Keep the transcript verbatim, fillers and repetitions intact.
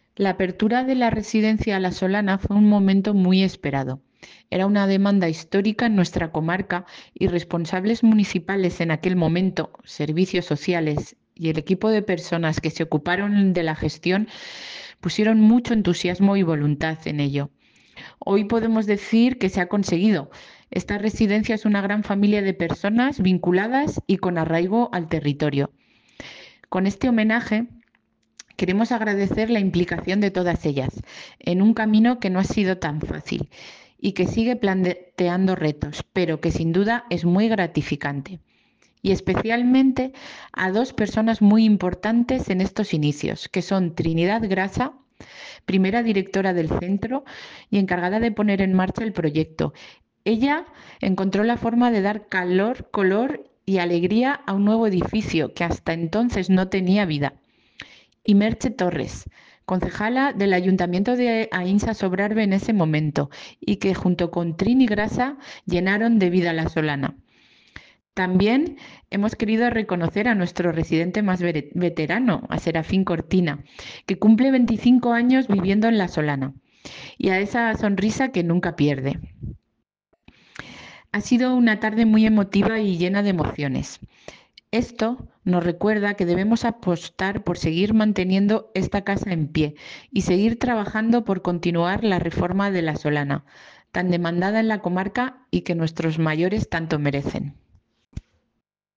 La apertura de la residencia La Solana fue un momento muy esperado. Era una demanda histórica en nuestra comarca y responsables municipales en aquel momento, servicios sociales y el equipo de personas que se ocuparon de la gestión pusieron mucho entusiasmo y voluntad en ello. Hoy podemos decir que se ha conseguido. Esta residencia es una gran familia de personas vinculadas y con arraigo al territorio. Con este homenaje queremos agradecer la implicación de todas ellas en un camino que no ha sido tan fácil y que sigue planteando retos, pero que sin duda es muy gratificante. Y especialmente a dos personas muy importantes en estos inicios, que son Trinidad Grasa, primera directora del centro y encargada de poner en marcha el proyecto. Ella encontró la forma de dar calor, color y alegría a un nuevo edificio que hasta entonces no tenía vida. Y Merche Torres, concejala del Ayuntamiento de Aínsa Sobrarbe en ese momento, y que junto con Trini Grasa llenaron de vida la Solana. También hemos querido reconocer a nuestro residente más veterano, a Serafín Cortina, que cumple veinticinco años viviendo en La Solana, y a esa sonrisa que nunca pierde. Ha sido una tarde muy emotiva y llena de emociones. Esto nos recuerda que debemos apostar por seguir manteniendo esta casa en pie y seguir trabajando por continuar la reforma de La Solana, tan demandada en la comarca y que nuestros mayores tanto merecen.